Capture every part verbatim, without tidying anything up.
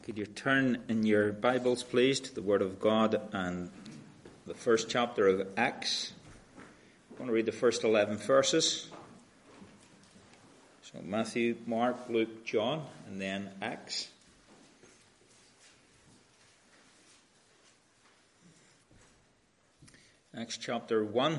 Could you turn in your Bibles, please, to the Word of God and the first chapter of Acts. I want to read the first eleven verses. So Matthew, Mark, Luke, John, and then Acts. Acts chapter one.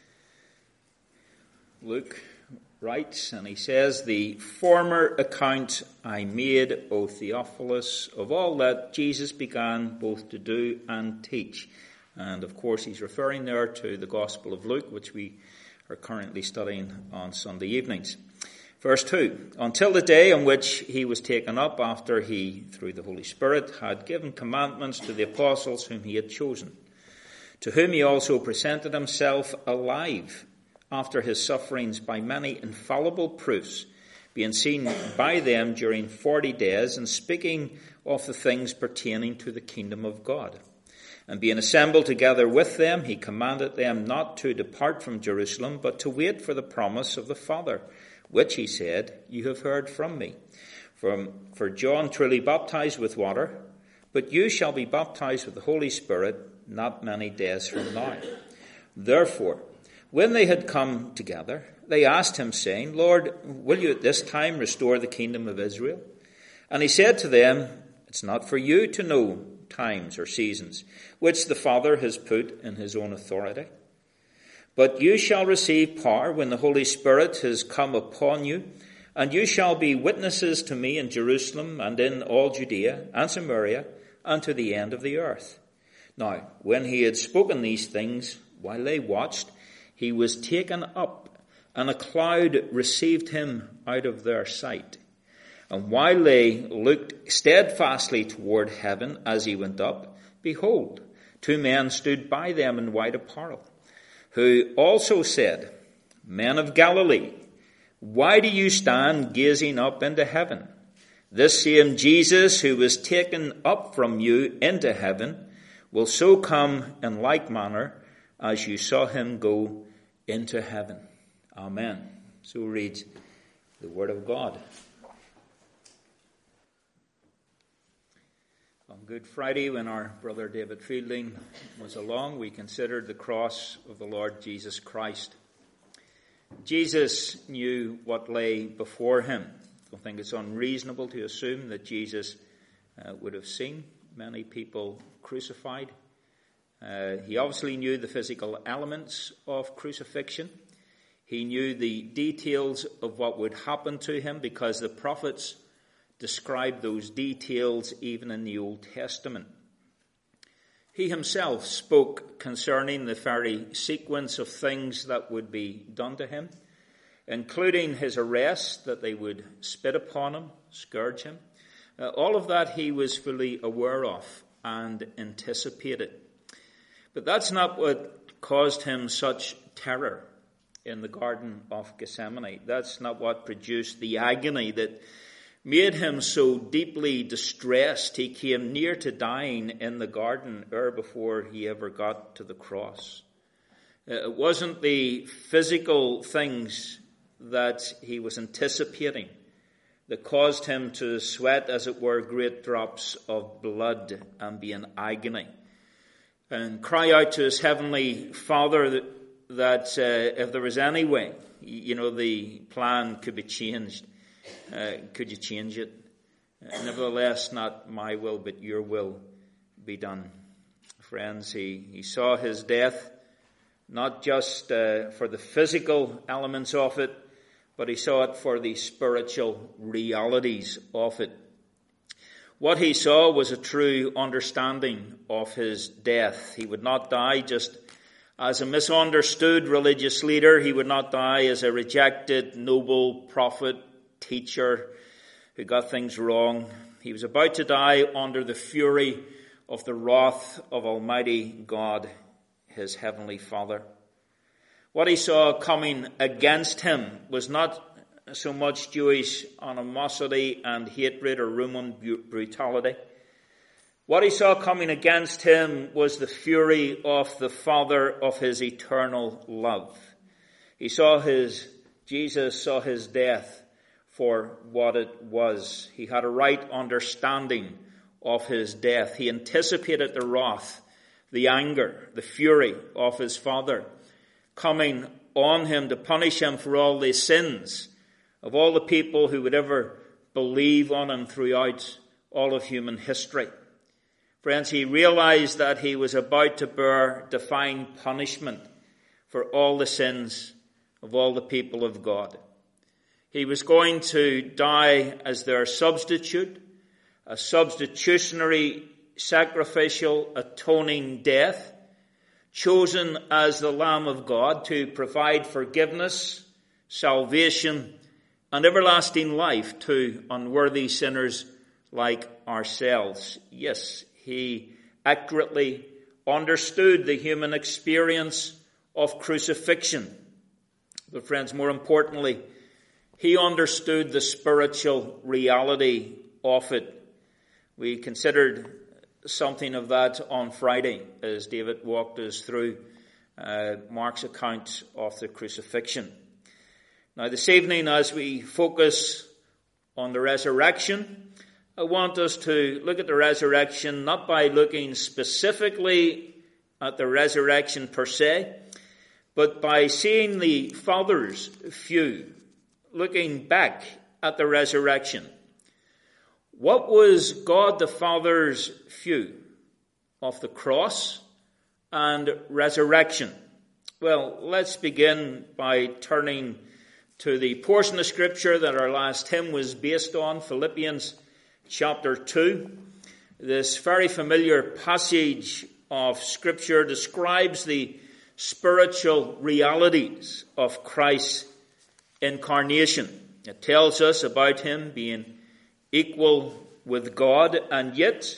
Luke writes, and he says, "The former account I made, O Theophilus, of all that Jesus began both to do and teach." And of course he's referring there to the Gospel of Luke, which we are currently studying on Sunday evenings. Verse two, "Until the day on which he was taken up, after he, through the Holy Spirit, had given commandments to the apostles whom he had chosen, to whom he also presented himself alive after his sufferings by many infallible proofs, being seen by them during forty days, and speaking of the things pertaining to the kingdom of God. And being assembled together with them, he commanded them not to depart from Jerusalem, but to wait for the promise of the Father, which he said, You have heard from me. For, for John truly baptized with water, but you shall be baptized with the Holy Spirit not many days from now. Therefore, when they had come together, they asked him, saying, Lord, will you at this time restore the kingdom of Israel? And he said to them, It's not for you to know times or seasons, which the Father has put in his own authority. But you shall receive power when the Holy Spirit has come upon you, and you shall be witnesses to me in Jerusalem and in all Judea and Samaria and to the end of the earth. Now, when he had spoken these things, while they watched, he was taken up, and a cloud received him out of their sight. And while they looked steadfastly toward heaven as he went up, behold, two men stood by them in white apparel, who also said, Men of Galilee, why do you stand gazing up into heaven? This same Jesus who was taken up from you into heaven will so come in like manner as you saw him go into heaven." Amen. So reads the Word of God. On Good Friday, when our brother David Fielding was along, we considered the cross of the Lord Jesus Christ. Jesus knew what lay before him. I don't think it's unreasonable to assume that Jesus uh, would have seen many people crucified. Uh, he obviously knew the physical elements of crucifixion. He knew the details of what would happen to him because the prophets described those details even in the Old Testament. He himself spoke concerning the very sequence of things that would be done to him, including his arrest, that they would spit upon him, scourge him. Uh, all of that he was fully aware of and anticipated. But that's not what caused him such terror in the Garden of Gethsemane. That's not what produced the agony that made him so deeply distressed. He came near to dying in the garden ere before he ever got to the cross. It wasn't the physical things that he was anticipating that caused him to sweat, as it were, great drops of blood and be in agony, and cry out to his heavenly Father that, that uh, if there was any way, you know, the plan could be changed. Uh, could you change it? Uh, nevertheless, not my will, but your will be done. Friends, he, he saw his death, not just uh, for the physical elements of it, but he saw it for the spiritual realities of it. What he saw was a true understanding of his death. He would not die just as a misunderstood religious leader. He would not die as a rejected noble prophet, teacher who got things wrong. He was about to die under the fury of the wrath of Almighty God, his heavenly Father. What he saw coming against him was not so much Jewish animosity and hatred or Roman brutality. What he saw coming against him was the fury of the Father of his eternal love. He saw his, Jesus saw his death for what it was. He had a right understanding of his death. He anticipated the wrath, the anger, the fury of his Father coming on him to punish him for all the sins of all the people who would ever believe on him throughout all of human history. Friends, he realized that he was about to bear divine punishment for all the sins of all the people of God. He was going to die as their substitute, a substitutionary, sacrificial, atoning death, chosen as the Lamb of God to provide forgiveness, salvation, and everlasting life to unworthy sinners like ourselves. Yes, he accurately understood the human experience of crucifixion. But friends, more importantly, he understood the spiritual reality of it. We considered something of that on Friday as David walked us through uh, Mark's account of the crucifixion. Now this evening, as we focus on the resurrection, I want us to look at the resurrection not by looking specifically at the resurrection per se, but by seeing the Father's view, looking back at the resurrection. What was God the Father's view of the cross and resurrection? Well, let's begin by turning to the portion of Scripture that our last hymn was based on, Philippians chapter two. This very familiar passage of Scripture describes the spiritual realities of Christ's incarnation. It tells us about him being equal with God and yet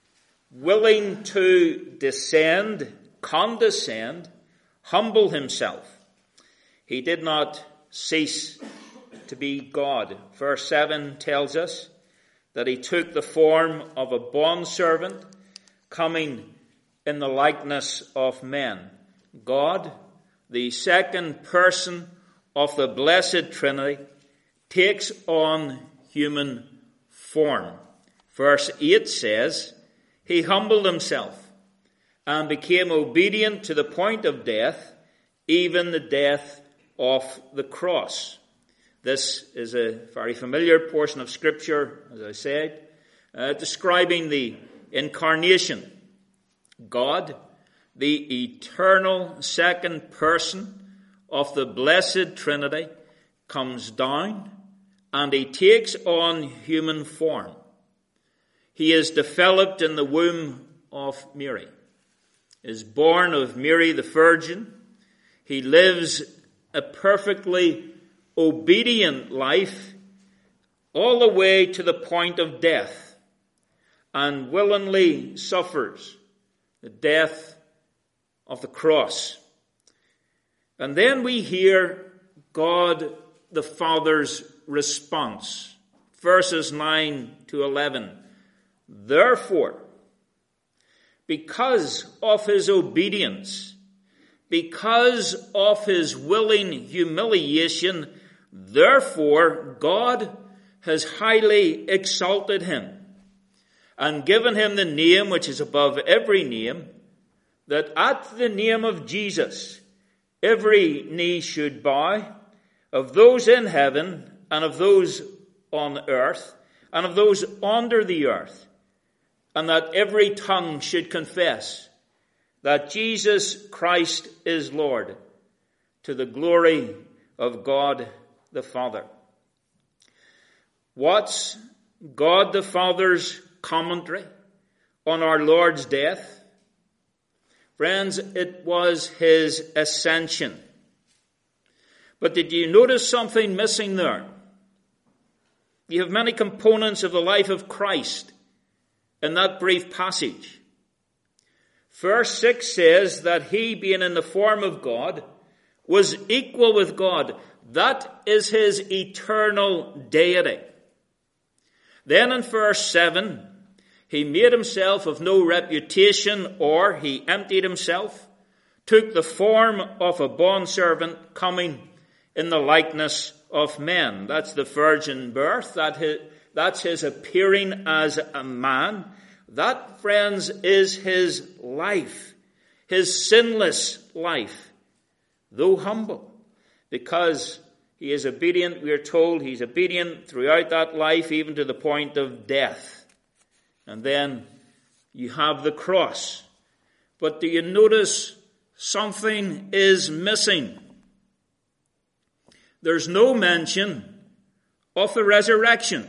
willing to descend, condescend, humble himself. He did not cease to be God. Verse seven tells us that he took the form of a bondservant, coming in the likeness of men. God, the second person of the blessed Trinity, takes on human form. Verse eight says, he humbled himself and became obedient to the point of death, even the death of the cross. This is a very familiar portion of Scripture, as I said, uh, describing the incarnation. God, the eternal second person of the blessed Trinity, comes down and he takes on human form. He is developed in the womb of Mary, is born of Mary the Virgin. He lives a perfectly obedient life all the way to the point of death and willingly suffers the death of the cross. And then we hear God the Father's response. Verses nine to eleven. Therefore, because of his obedience, because of his willing humiliation, therefore God has highly exalted him and given him the name which is above every name, that at the name of Jesus every knee should bow, of those in heaven and of those on earth and of those under the earth, and that every tongue should confess that Jesus Christ is Lord, to the glory of God the Father. What's God the Father's commentary on our Lord's death? Friends, it was his ascension. But did you notice something missing there? You have many components of the life of Christ in that brief passage. Verse six says that he, being in the form of God, was equal with God. That is his eternal deity. Then in verse seven, he made himself of no reputation, or he emptied himself, took the form of a bondservant, coming in the likeness of men. That's the virgin birth. That his, that's his appearing as a man. That, friends, is his life, his sinless life, though humble, because he is obedient. We are told he's obedient throughout that life, even to the point of death. And then you have the cross. But do you notice something is missing? There's no mention of the resurrection.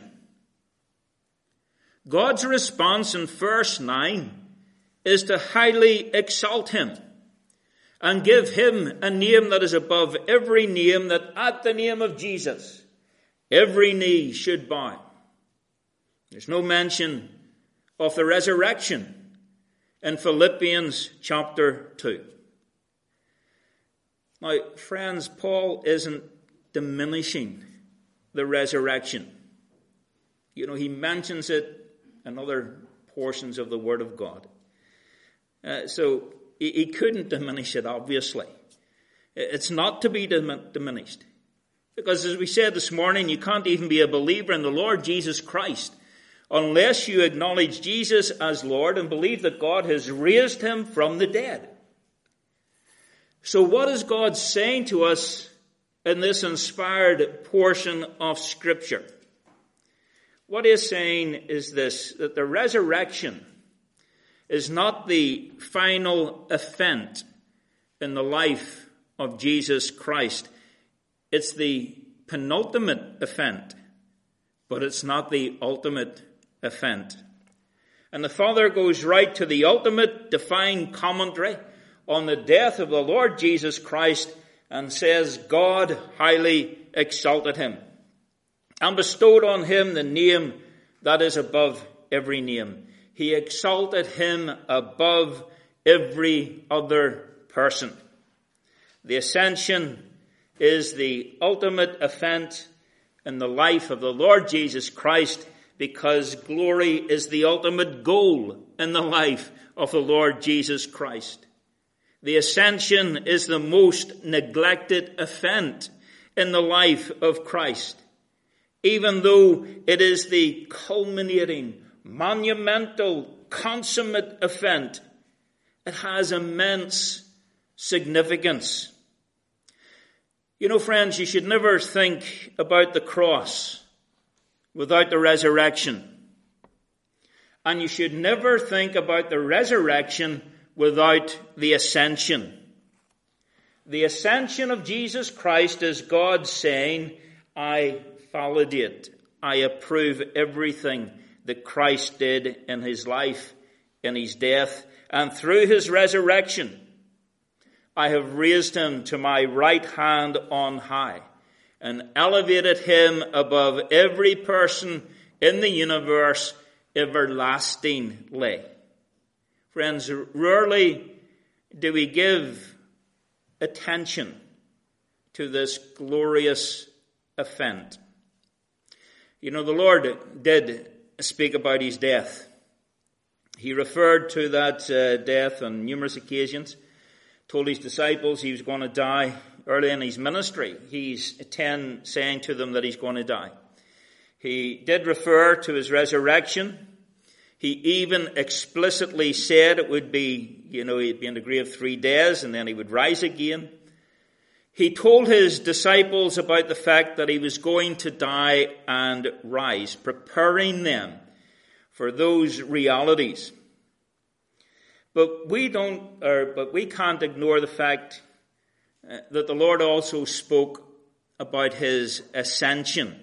God's response in verse nine is to highly exalt him and give him a name that is above every name, that at the name of Jesus every knee should bow. There's no mention of the resurrection in Philippians chapter two. Now, friends, Paul isn't diminishing the resurrection. You know, he mentions it in other portions of the Word of God. Uh, so he, he couldn't diminish it, obviously. It's not to be dim- diminished. Because as we said this morning, you can't even be a believer in the Lord Jesus Christ unless you acknowledge Jesus as Lord and believe that God has raised him from the dead. So what is God saying to us in this inspired portion of Scripture? What he is saying is this, that the resurrection is not the final event in the life of Jesus Christ. It's the penultimate event, but it's not the ultimate event. And the Father goes right to the ultimate divine commentary on the death of the Lord Jesus Christ and says, God highly exalted him and bestowed on him the name that is above every name. He exalted him above every other person. The ascension is the ultimate event in the life of the Lord Jesus Christ, because glory is the ultimate goal in the life of the Lord Jesus Christ. The ascension is the most neglected event in the life of Christ, even though it is the culminating, monumental, consummate event. It has immense significance. You know, friends, you should never think about the cross without the resurrection. And you should never think about the resurrection without the ascension. The ascension of Jesus Christ is God saying, I validate, I approve everything that Christ did in his life, in his death, and through his resurrection. I have raised him to my right hand on high and elevated him above every person in the universe everlastingly. Friends, rarely do we give attention to this glorious event. You know, the Lord did speak about his death. He referred to that uh, death on numerous occasions, told his disciples he was going to die early in his ministry. He's ten saying to them that he's going to die. He did refer to his resurrection. He even explicitly said it would be, you know, he'd be in the grave three days and then he would rise again. He told his disciples about the fact that he was going to die and rise, preparing them for those realities. But we don't, or, but we can't ignore the fact uh, that the Lord also spoke about his ascension.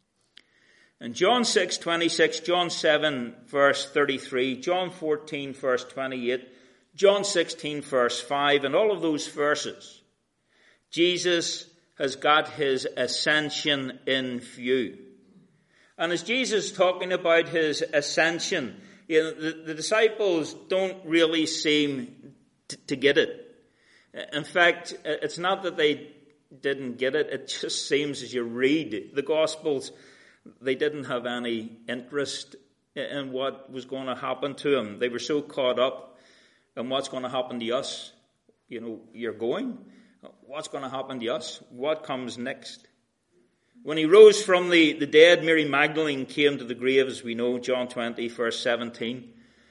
In John six twenty-six, John seven verse thirty-three, John fourteen verse twenty-eight, John sixteen verse five, and all of those verses, Jesus has got his ascension in view. And as Jesus is talking about his ascension, you know, the, the disciples don't really seem t- to get it. In fact, it's not that they didn't get it. It just seems as you read the Gospels, they didn't have any interest in what was going to happen to them. They were so caught up in what's going to happen to us. You know, you're going. What's going to happen to us? What comes next? When he rose from the, the dead, Mary Magdalene came to the grave, as we know, John twenty, verse seventeen.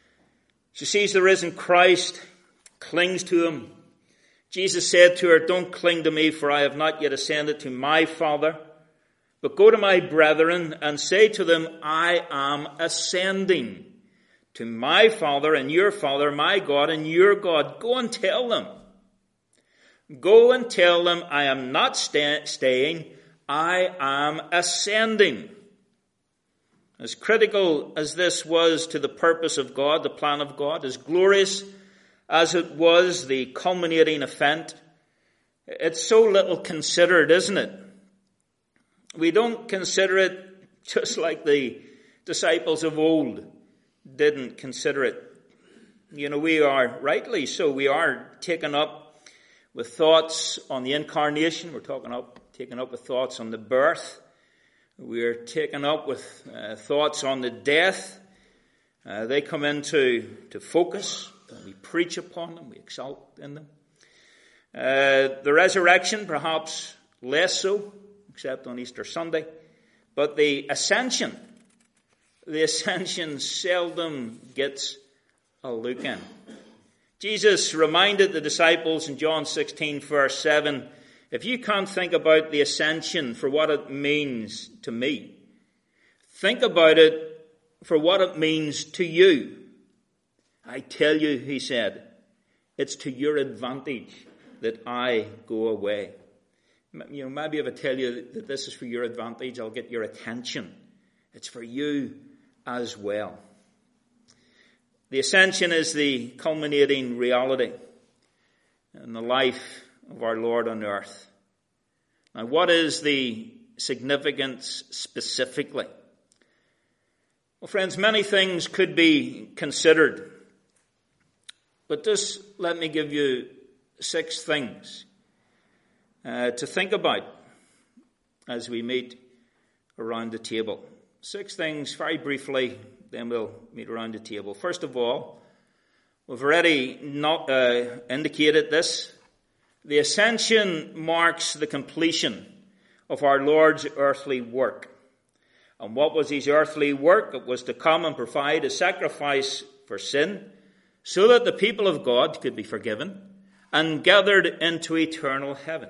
She sees the risen Christ, clings to him. Jesus said to her, don't cling to me, for I have not yet ascended to my Father, but go to my brethren and say to them, I am ascending to my Father and your Father, my God and your God. Go and tell them. Go and tell them I am not sta- staying, I am ascending. As critical as this was to the purpose of God, the plan of God, as glorious as it was the culminating event, it's so little considered, isn't it? We don't consider it just like the disciples of old didn't consider it. You know, we are, rightly so, we are taken up with thoughts on the incarnation. We're talking up, taken up with thoughts on the birth. We're taken up with uh, thoughts on the death. Uh, they come into to focus. We preach upon them. We exalt in them. Uh, the resurrection, perhaps less so, except on Easter Sunday. But the ascension, the ascension seldom gets a look in. Jesus reminded the disciples in John sixteen, verse seven, if you can't think about the ascension for what it means to me, think about it for what it means to you. I tell you, he said, it's to your advantage that I go away. You know, maybe if I tell you that this is for your advantage, I'll get your attention. It's for you as well. The ascension is the culminating reality in the life of our Lord on earth. Now, what is the significance specifically? Well, friends, many things could be considered. But just let me give you six things uh, to think about as we meet around the table. Six things, very briefly, then we'll meet around the table. First of all, we've already not uh, indicated this. The ascension marks the completion of our Lord's earthly work. And what was his earthly work? It was to come and provide a sacrifice for sin, so that the people of God could be forgiven and gathered into eternal heaven.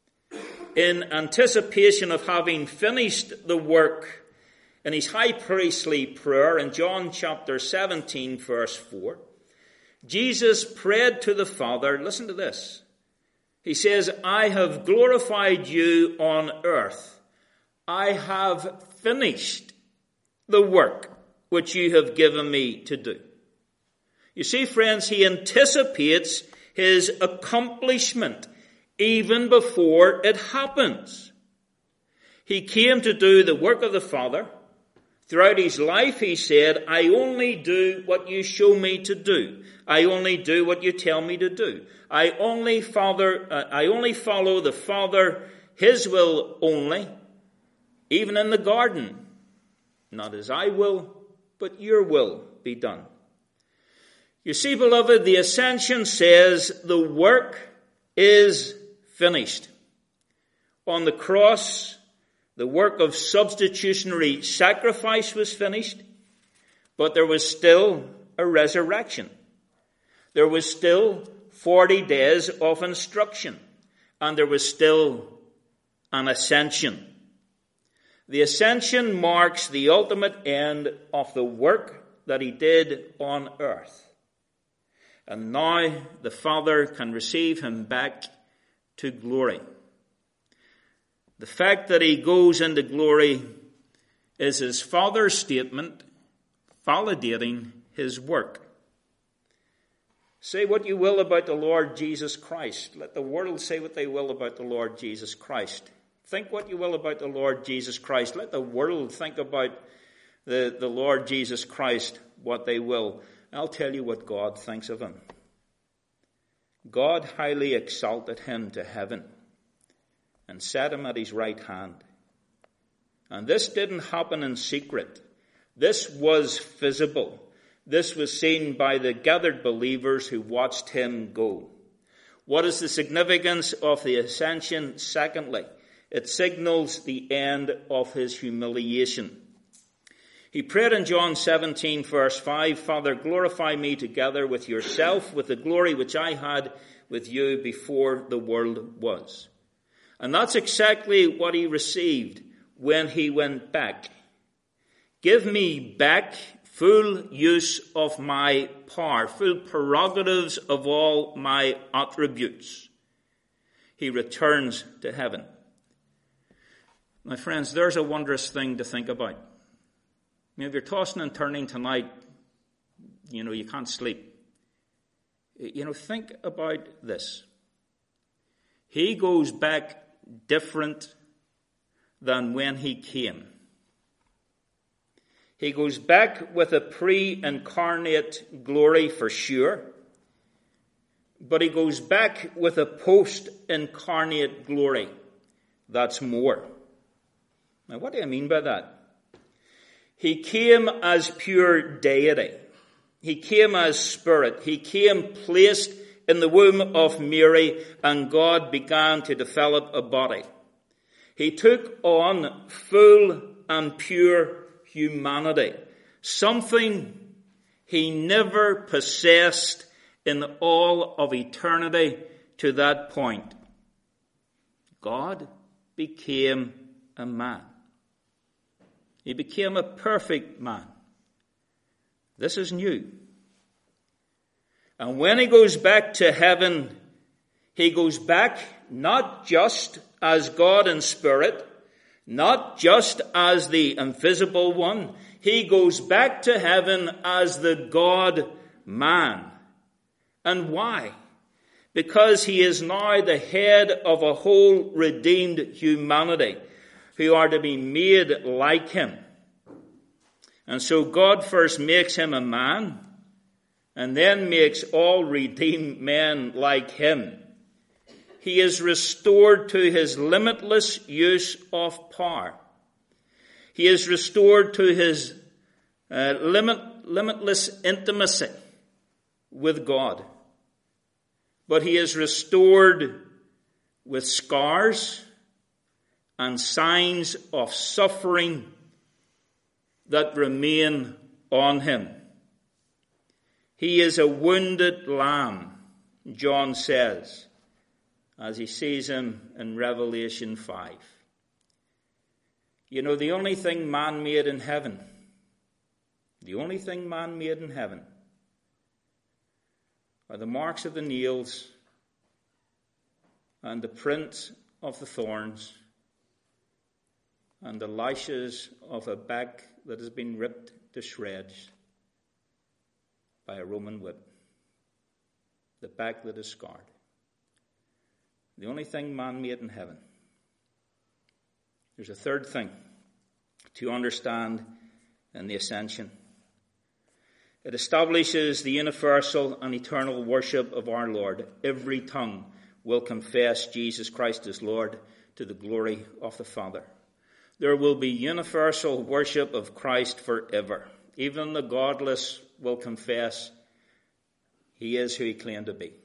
In anticipation of having finished the work, in his high priestly prayer in John chapter seventeen, verse four, Jesus prayed to the Father, listen to this. He says, I have glorified you on earth. I have finished the work which you have given me to do. You see, friends, he anticipates his accomplishment even before it happens. He came to do the work of the Father. Throughout his life, he said, I only do what you show me to do. I only do what you tell me to do. I only, father, uh, I only follow the Father, his will only, even in the garden. Not as I will, but your will be done. You see, beloved, the ascension says the work is finished. On the cross, the work of substitutionary sacrifice was finished, but there was still a resurrection. There was still forty days of instruction, and there was still an ascension. The ascension marks the ultimate end of the work that he did on earth. And now the Father can receive him back to glory. The fact that he goes into glory is his Father's statement validating his work. Say what you will about the Lord Jesus Christ. Let the world say what they will about the Lord Jesus Christ. Think what you will about the Lord Jesus Christ. Let the world think about the, the Lord Jesus Christ what they will. I'll tell you what God thinks of him. God highly exalted him to heaven and set him at his right hand. And this didn't happen in secret. This was visible. This was seen by the gathered believers who watched him go. What is the significance of the ascension? Secondly, it signals the end of his humiliation. He prayed in John seventeen, verse five, Father, glorify me together with yourself, with the glory which I had with you before the world was. And that's exactly what he received when he went back. Give me back full use of my power, full prerogatives of all my attributes. He returns to heaven. My friends, there's a wondrous thing to think about. I mean, if you're tossing and turning tonight, you know, you can't sleep. You know, think about this. He goes back different than when he came. He goes back with a pre-incarnate glory for sure, but he goes back with a post-incarnate glory. That's more. Now, what do I mean by that? He came as pure deity. He came as spirit. He came placed in the womb of Mary, and God began to develop a body. He took on full and pure humanity, something he never possessed in all of eternity to that point. God became a man. He became a perfect man. This is new. And when he goes back to heaven, he goes back not just as God in spirit, not just as the invisible one. He goes back to heaven as the God-man. And why? Because he is now the head of a whole redeemed humanity who are to be made like him. And so God first makes him a man, and then makes all redeemed men like him. He is restored to his limitless use of power. He is restored to his uh, limit, limitless intimacy with God. But he is restored with scars and signs of suffering that remain on him. He is a wounded lamb, John says, as he sees him in Revelation five. You know, the only thing man made in heaven, the only thing man made in heaven are the marks of the nails and the print of the thorns and the lashes of a back that has been ripped to shreds by a Roman whip. The back that is scarred. The only thing man made in heaven. There's a third thing to understand in the ascension. It establishes the universal and eternal worship of our Lord. Every tongue will confess Jesus Christ as Lord to the glory of the Father. There will be universal worship of Christ forever. Even the godless will confess he is who he claimed to be.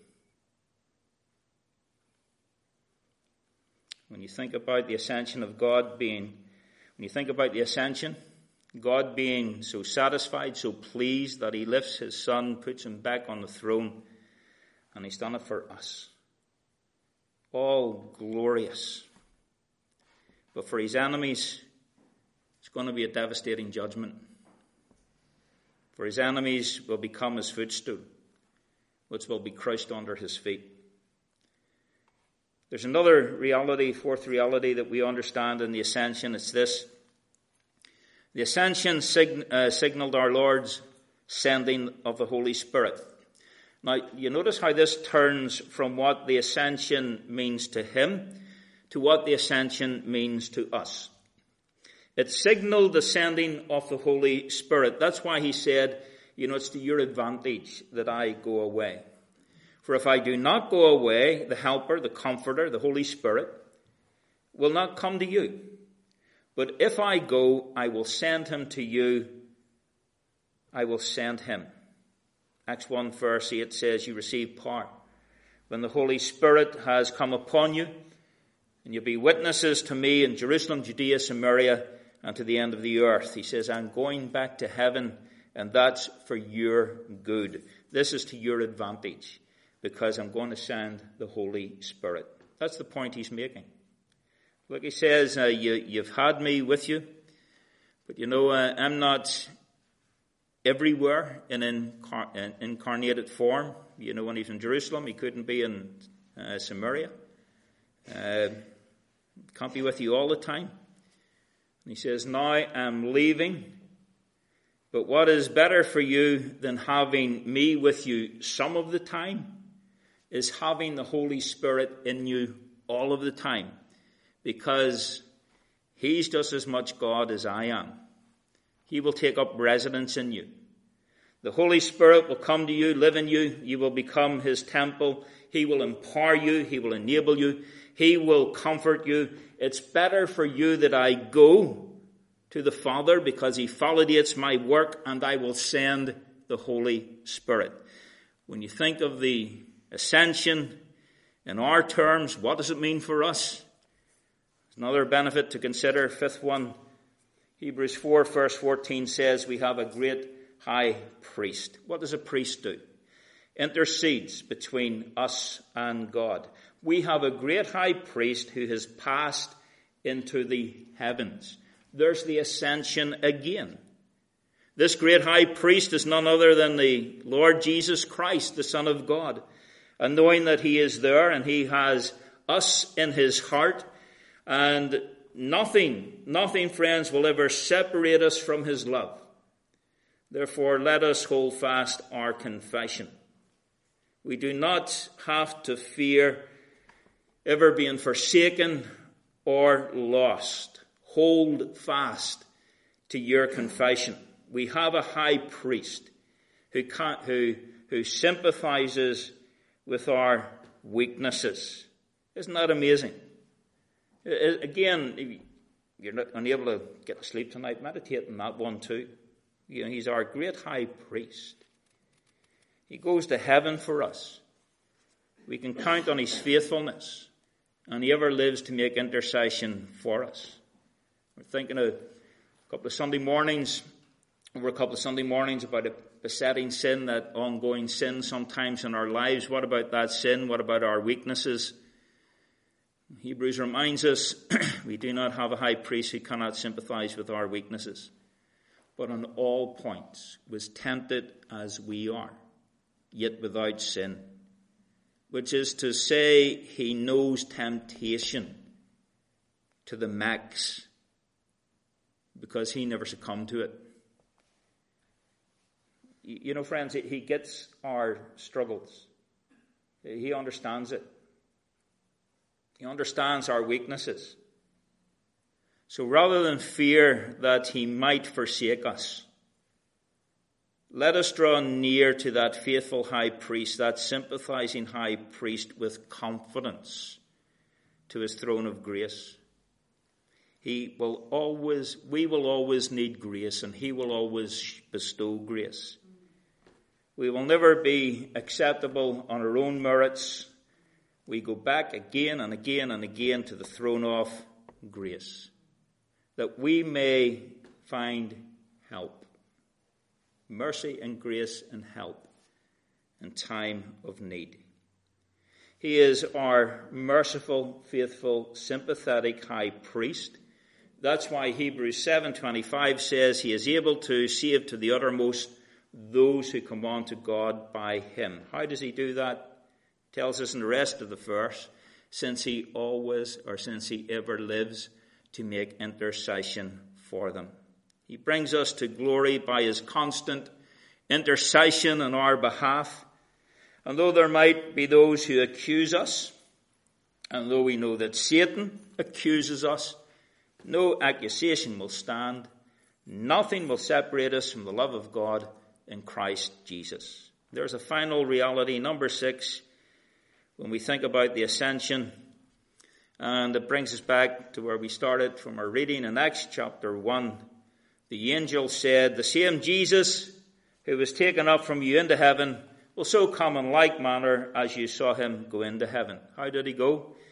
When you think about the ascension of God being, when you think about the ascension, God being so satisfied, so pleased that he lifts his son, puts him back on the throne, and he's done it for us. All glorious. But for his enemies, it's going to be a devastating judgment. For his enemies will become his footstool, which will be crushed under his feet. There's another reality, fourth reality that we understand in the ascension. It's this. The ascension sig- uh, signaled our Lord's sending of the Holy Spirit. Now, you notice how this turns from what the ascension means to him to what the ascension means to us. It signaled the sending of the Holy Spirit. That's why he said, you know, it's to your advantage that I go away. For if I do not go away, the Helper, the Comforter, the Holy Spirit, will not come to you. But if I go, I will send him to you. I will send him. Acts one verse eight says, you receive power when the Holy Spirit has come upon you, and you'll be witnesses to me in Jerusalem, Judea, Samaria, and to the end of the earth. He says, I'm going back to heaven, and that's for your good. This is to your advantage, because I'm going to send the Holy Spirit. That's the point he's making. Like he says, uh, you, you've had me with you, but you know, uh, I'm not everywhere in, incar- in incarnated form. You know, when he's in Jerusalem, he couldn't be in uh, Samaria. Uh, can't be with you all the time. And he says, now I'm leaving, but what is better for you than having me with you some of the time is having the Holy Spirit in you all of the time, because he's just as much God as I am. He will take up residence in you. The Holy Spirit will come to you, live in you. You will become his temple. He will empower you. He will enable you. He will comfort you. It's better for you that I go to the Father, because he validates my work, and I will send the Holy Spirit. When you think of the ascension in our terms, what does it mean for us? Another benefit to consider, fifth one, Hebrews four verse fourteen says we have a great high priest. What does a priest do? Intercedes between us and God. We have a great high priest who has passed into the heavens. There's the ascension again. This great high priest is none other than the Lord Jesus Christ, the Son of God. And knowing that he is there and he has us in his heart, and nothing, nothing, friends, will ever separate us from his love. Therefore, let us hold fast our confession. We do not have to fear ever being forsaken or lost. Hold fast to your confession. We have a high priest who can, who who sympathizes with our weaknesses. Isn't that amazing? Again, you're not unable to get to sleep tonight, meditate on that one too. You know, he's our great high priest. He goes to heaven for us. We can count on his faithfulness, and he ever lives to make intercession for us. We're thinking of a couple of Sunday mornings, over a couple of Sunday mornings, about a besetting sin, that ongoing sin sometimes in our lives. What about that sin? What about our weaknesses? Hebrews reminds us we do not have a high priest who cannot sympathize with our weaknesses, but on all points was tempted as we are, yet without sin. Which is to say, he knows temptation to the max, because he never succumbed to it. You know, friends, he gets our struggles. He understands it. He understands our weaknesses. So rather than fear that he might forsake us, let us draw near to that faithful high priest, that sympathizing high priest, with confidence to his throne of grace. He will always, we will always need grace, and he will always bestow grace. We will never be acceptable on our own merits. We go back again and again and again to the throne of grace, that we may find help, mercy and grace and help in time of need. He is our merciful, faithful, sympathetic high priest. That's why Hebrews seven twenty-five says he is able to save to the uttermost those who come on to God by him. How does he do that? Tells us in the rest of the verse, since he always, or since he ever lives to make intercession for them. He brings us to glory by his constant intercession on our behalf. And though there might be those who accuse us, and though we know that Satan accuses us, no accusation will stand. Nothing will separate us from the love of God in Christ Jesus. There's a final reality, number six, when we think about the ascension. And it brings us back to where we started from our reading in Acts chapter one. The angel said, the same Jesus who was taken up from you into heaven will so come in like manner as you saw him go into heaven. How did he go?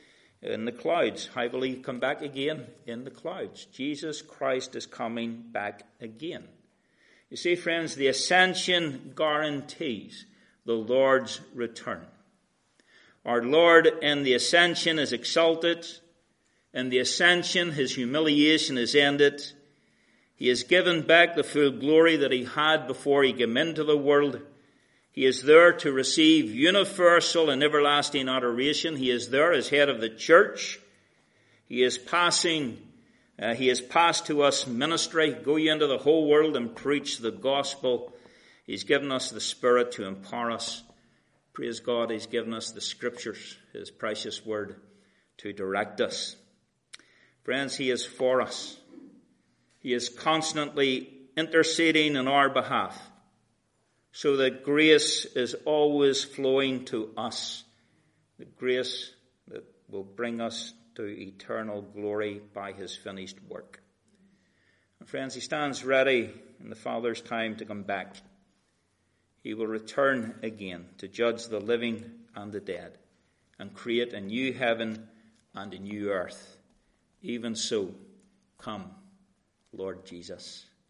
in the clouds. How will he come back again? In the clouds. Jesus Christ is coming back again. You see, friends, the ascension guarantees the Lord's return. Our Lord in the ascension is exalted. In the ascension, his humiliation is ended. He is given back the full glory that he had before he came into the world. He is there to receive universal and everlasting adoration. He is there as head of the church. He is passing, uh, he has passed to us ministry. Go ye into the whole world and preach the gospel. He's given us the Spirit to empower us. Praise God, he's given us the scriptures, his precious word, to direct us. Friends, he is for us. He is constantly interceding on our behalf, so that grace is always flowing to us, the grace that will bring us to eternal glory by his finished work. And friends, he stands ready in the Father's time to come back. He will return again to judge the living and the dead and create a new heaven and a new earth. Even so, come, Lord Jesus.